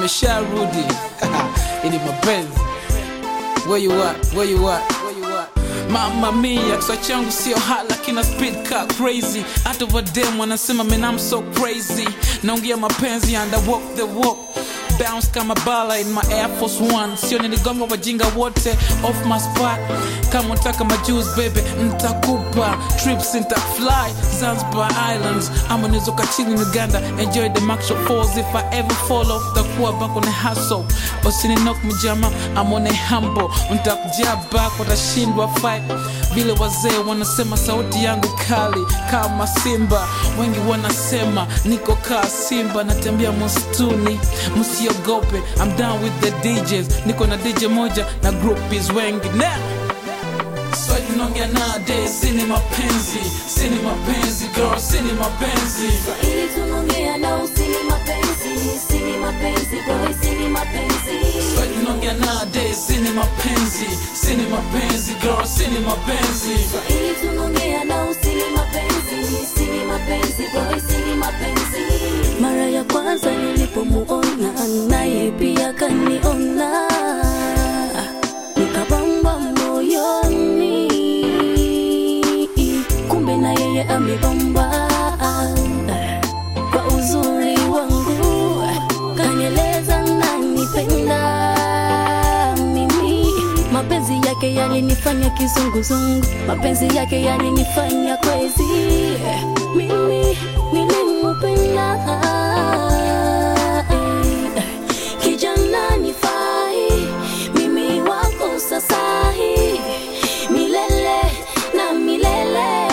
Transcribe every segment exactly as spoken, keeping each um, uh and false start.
nimesharudi. Ili mapenzi. Where you at? Where you at? Where you at? Mama mia, kiswa changu sio hot lakini speed car crazy. Hata vadem wanasema man I'm so crazy. Naongea mapenzi and I walk the walk. Bounce kama bala in my Air Force One. Sio niligonga wajinga wote off my spot. Kama unataka majuice baby nitakupa. Trips nitafly Zanzibar Islands. Ama nizoka chini in Uganda. Enjoy the Maxwell Falls. If I ever fall off takuwa back on the hustle. Usini knock mjama I'm on a humble. Untakujia back watashindwa fight. Vile wazee wanasema sauti yangu kali kama simba. Wengi wanasema niko kaa simba. Natembea msituni msiogope. I'm down with the D Js. Niko na D J moja na groupies wengi. Now so tunongea nowadays. Sini mapenzi, sini mapenzi girl, sini mapenzi. So ili tunongea na usini mapenzi. Sini mapenzi boy, sini mapenzi. So tunongea nowadays. Sini mapenzi, sini mapenzi girl, sini mapenzi. So ili tunongea na usini mapenzi. Sini mapenzi boy, sini mapenzi. Mara ya kwanza nilipomuona naye pia kaniona. Nikabamba moyoni. Kumbe na yeye amebamba. Kwa uzuri wangu kanieleza nanipenda mimi. Mapenzi yake yalinifanya kizunguzungu. Mapenzi yake yalinifanya crazy. Mimi nilimpenda. Kijana nifai. Mimi wako sasahi. Milele na milele.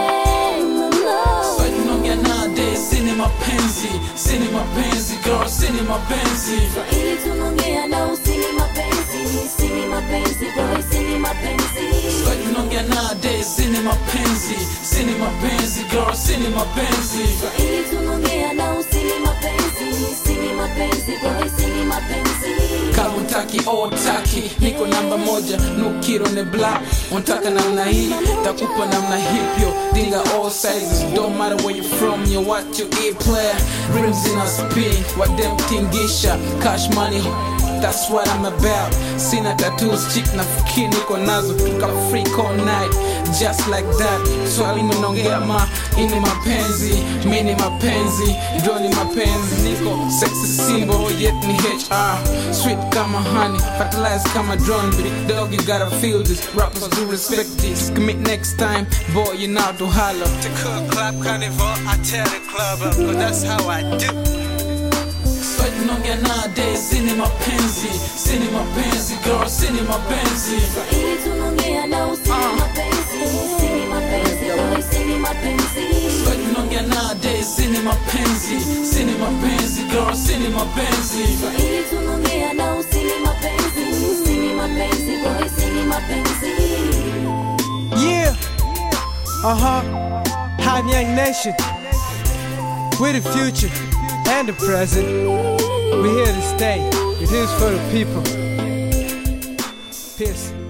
So tunongea nowadays. Sini mapenzi, sini mapenzi girl, sini mapenzi. So ili tunongea na usini mapenzi. Sini mapenzi boy, sini mapenzi. So tunongea nowadays. Sini mapenzi, sini mapenzi girl, sini mapenzi. So ili tunongea na usini mapenzi. Sini mapenzi boy, sini mapenzi. Kama utaki otaki niko namba moja nukiro ne black. Untaka namna hii takupa namna hipyo. Dinga all sizes don't matter where you from. You what you eat player. Rims in a spin what them tingisha. Cash money that's what I'm about. Sina tattoos chick na fikini niko nazo. Tuka freak all night just like that. Swali mnongea ma ini mapenzi. Mini mapenzi droni mapenzi. Niko sexy symbol yet ni H R. Sweet kama honey, fertilize kama drone. Big dog you gotta feel this. Rappers do respect this. Commit next time, boy you know to holler. To cook club carnival, I tear the club up, cause that's how I do. So tunongea nowadays. Sini mapenzi, sini mapenzi girl, sini mapenzi. So ili tunongea na usini mapenzi. Sini mapenzi boy, sini mapenzi. So tunongea nowadays. Sini mapenzi, sini mapenzi girl, sini mapenzi. So ili tunongea na usini mapenzi. Sini mapenzi boy, sini mapenzi. Yeah. Uh-huh. Hive Young Nation. We're the future and the present. We're here to stay. It is for the people. Peace.